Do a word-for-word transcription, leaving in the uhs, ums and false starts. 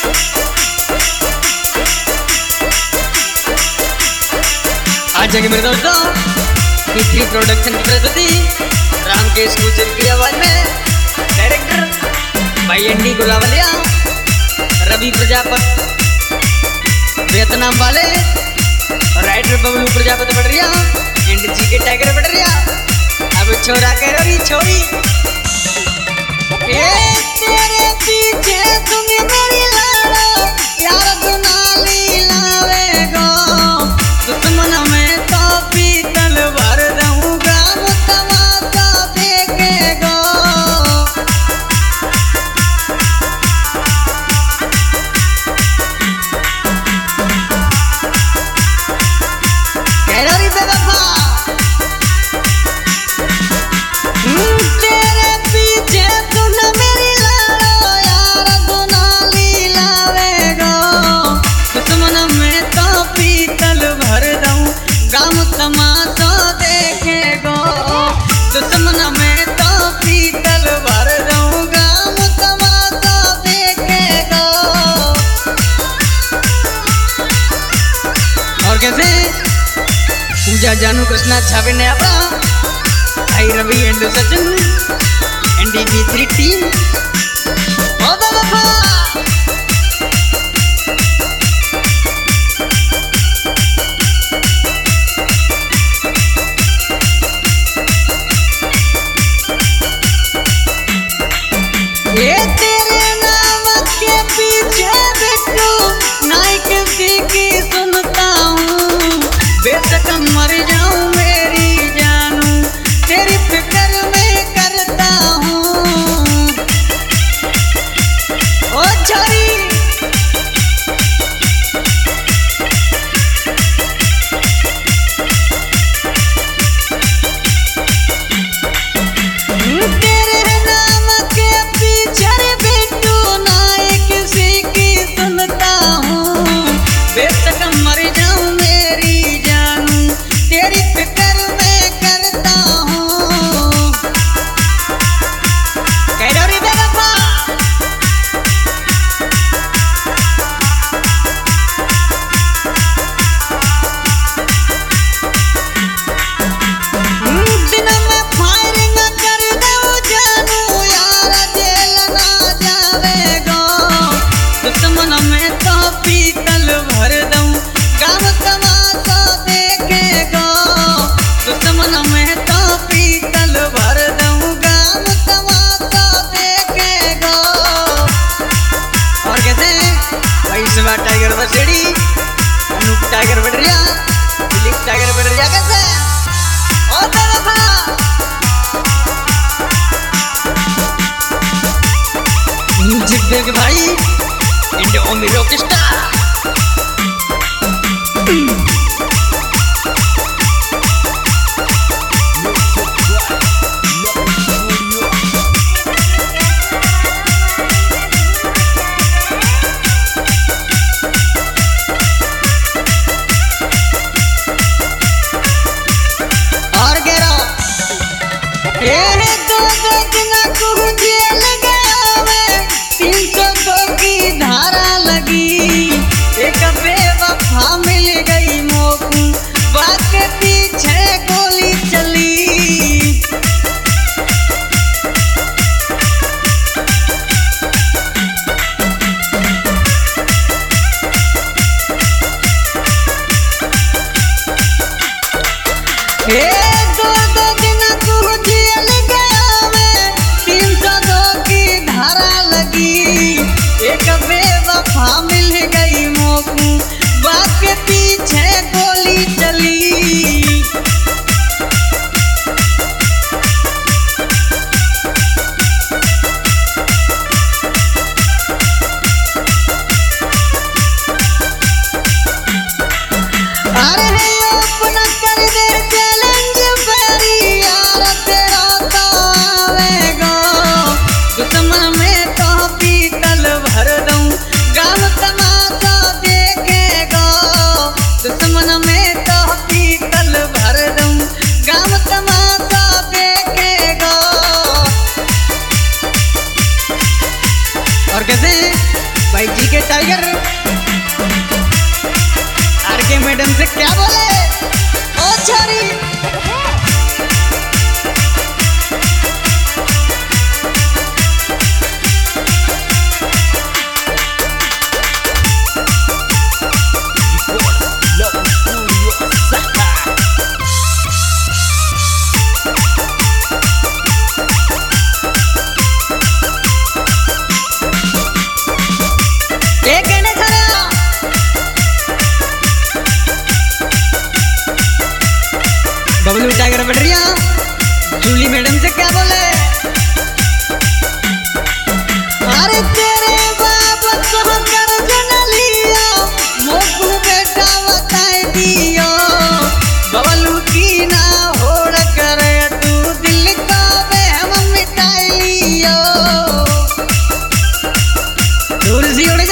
आज मेरे दोस्तों पीथ्री प्रोडक्शन की प्रस्तुति रामकेश गुजर की आवाज में डायरेक्टर भाई एंडी गुलावलिया, रवि प्रजापति वियतनाम वाले, राइटर बबलू प्रजापति बढ़िया, एंड जी के टाइगर बढ़िया। अब छोरा कह रही छोरी ए तेरे पीछे सुनी मेरी लाड़ो यार दुनाली लावे गो, दुश्मन में तो पीतल भर दूंगा तमाशा देखेगो। कह रही बेवफा तेरे पीछे सुन मेरी लाड़ो यार दुनाली लावेगो, दुश्मन में तो पीतल भर दूं गाम तमाशा देखेगो, दुश्मन में तो पीतल भर दूं गाम तमाशा देखेगो। और कैसे पूजा जानू कृष्णा छावे ने अपना आई Ravi and Sachin NDP three team ओ बाबा ये तेरे नाम के पीछे बिट्टू नाइक की सुनता हूँ, बेशक मर जाऊं मेरी जानू तेरी फिक्र में करता हूँ। ओ छोरी तेरे नाम के पीछे बिट्टू नाइक की सुनता हूँ, बेशक मर जाऊं मेरी जानू तेरी फिक्र में करता हूँ। कह रही बेवफा दिन में फायरिंग कर दो जानू यार जेल ना जावेगो, दुश्मन में तो पीतल भर दूं गाम तमाशा देखेगो, दुश्मन में तो पीतल भर दूं गाम तमाशा देखेगो। और कैसे भाई सवा टाइगर बसेड़ी, अनूप टाइगर बढ़िया, दिलीप टाइगर बढ़िया कैसे और बेवफा म्यूजिक देख भाई एंड ओमी रॉक स्टार। और गेरो ए दो दो दिन को जेल गया मैं, तीन सौ दो की धारा लगी, एक बेवफा मिल गई मोकू बात के पीछे गोली चली। ए दो दो दिन को जेल गया मैं, तीन सौ दो की धारा लगी, एक बेवफा मिल गई मोकू बात के पीछे गोली चली। टाइगर आर के मैडम से क्या बोले ओ छोरी डब्ल्यू टाइगर बढ़िया जूली मैडम से क्या बोले अरे तेरे बाप को कर्ज न लियो मोकू बेटा बताए दियो बबलू की ना होड़ करे तू दिल का बहम मिटाई लियो दूर सी